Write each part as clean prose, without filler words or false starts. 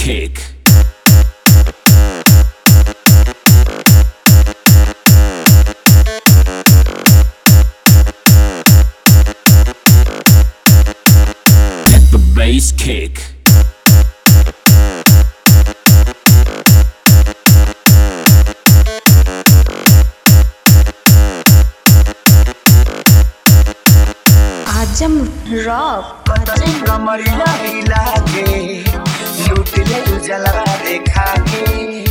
kick. Let the bass kick. आजम rock कमरिया हिला के लूट ले जलवा देखा के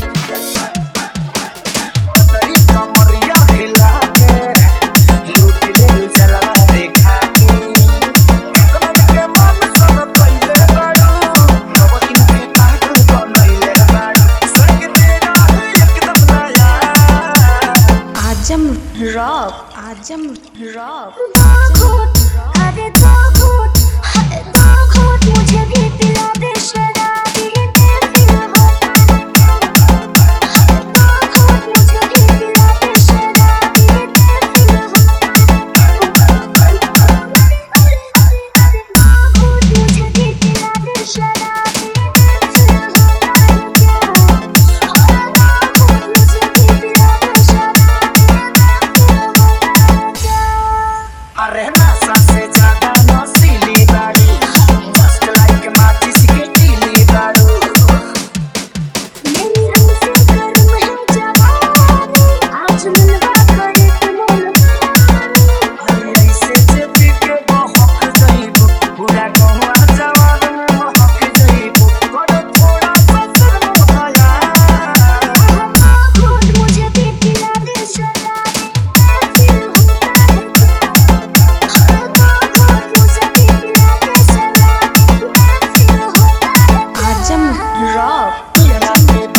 तेरी कमरिया हिला के लूट ले जलवा देखा के के मन सब पहिले बड़ो नव इनके पागल बनैले बड़ो संग तेरा एकदम नया आजम रॉक अरे दो घूंट मुझे भी पिला दे शराबी दिल होता दो घूंट मुझे भी पिला दे शराबी दिल होता दो घूंट मुझे भी पिला दे शराबी दिल होता दो घूंट मुझे भी पिला दे शराबी दिल होता अरे नशा से ज्यादा नशीली बाड़ी जस्ट लाइक माचिस की तीली बाड़ू मेरी रंग से गर्म है जवानी आज मिलवा करे अरे ऐसे जेबी के बहक जाइबू पूरा गौवा जवान में महक जाइबू बड़ा थोड़ा सा शर्म आया घूंट मुझे भी पिला दे शराबी दिल होता है दो घूंट मुझे भी पिला दे शराबी दिल होता है आजम रॉक तेरा के